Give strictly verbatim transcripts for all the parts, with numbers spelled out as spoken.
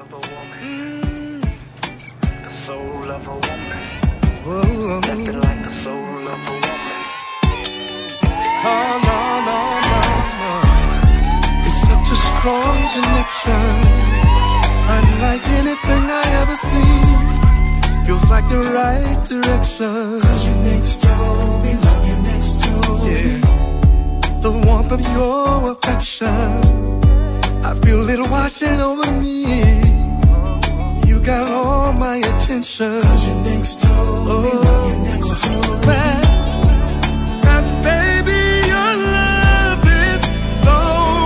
of a woman. Mm. The soul of a woman. Whoa. Nothing like the soul of a woman. Oh, no, no, no, no. It's such a strong connection, unlike anything I ever seen. Feels like the right direction. Cause you're next to me, love you next to me. The warmth of your affection, I feel it washing over me. You got all my attention. Cause you're next to me, love you next to me. Cause baby, your love is so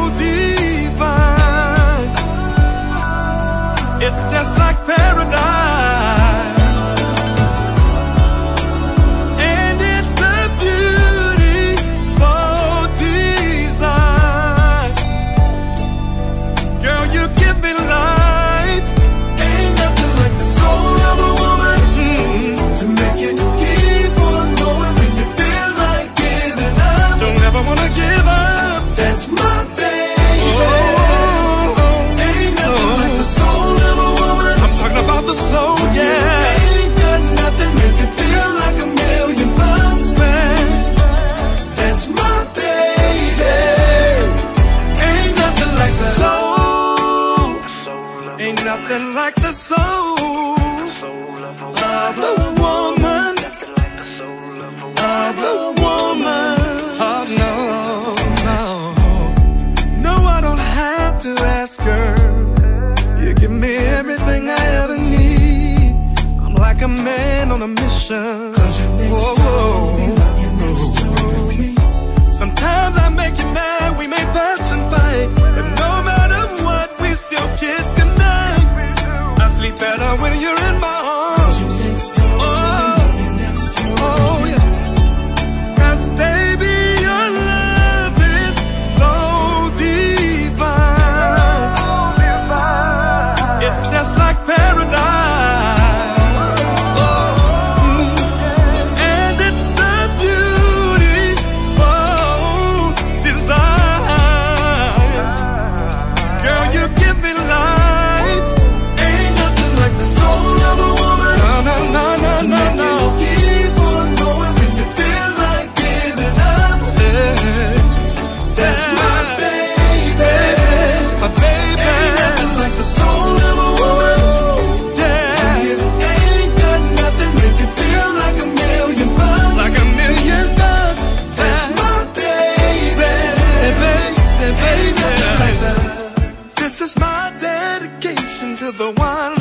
divine. It's just like paradise. Ain't nothing like the soul of a woman, of a woman. Oh no, no, no, I don't have to ask her. You give me everything I ever need. I'm like a man on a mission. Cause you're next to me, love you next to me. Sometimes I make you mad, we may fuss and fight, but no matter what, we still kiss goodnight. Sleep better when you're in my arms. Oh, oh yeah. Cause baby, your love is so divine. It's just like paradise. Oh, mm. And it's a beautiful design. Girl, you give me life. This is my dedication to the one